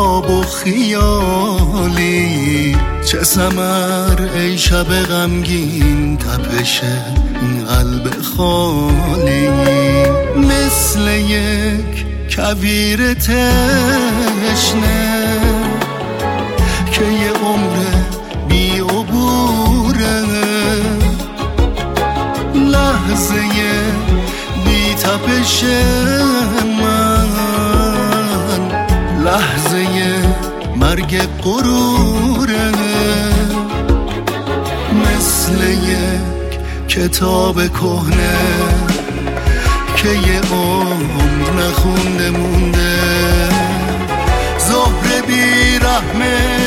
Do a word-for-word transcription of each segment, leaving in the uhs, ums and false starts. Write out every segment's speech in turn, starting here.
خواب و خیالی، چه ثمر ای شب غمگین تپش این قلب خالی. مثل یک کویر تشنه که یه عمر بی عبوره، لحظه بی تپش من لحظه مرگ غروره. مثل یک کتاب کهنه که یه عمر نخونده مونده، ظهر بی رحم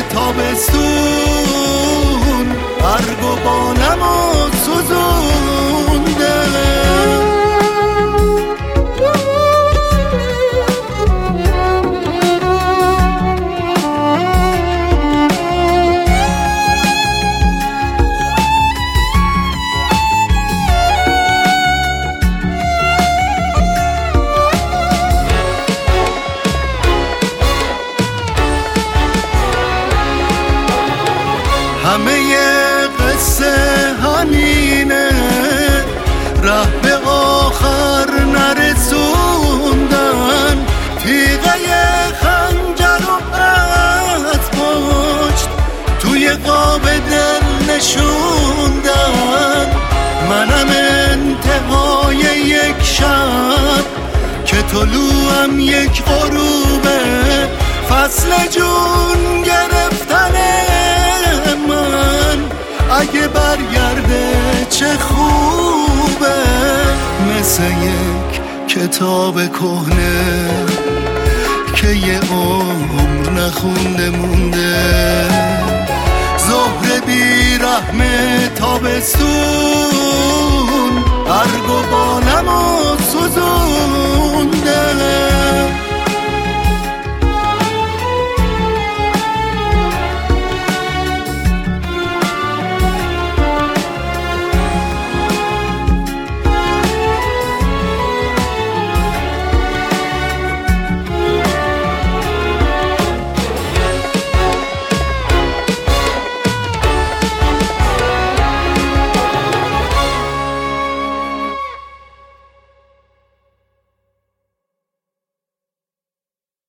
تابستون برگ و بانم و سوزونده. همه قصه همینه، ره به آخر نرسوندن، تیغه خنجر و از پشت توی قاب دل نشوندن. منم انتهای یک شب که طلوعم یک غروبه، فصل جون گرفتنه من اگه برگرده چه خوبه. مثل یک کتاب کهنه که یه عمر نخونده مونده، ظهر بی رحم تابستون برگ و بانم و سوزون.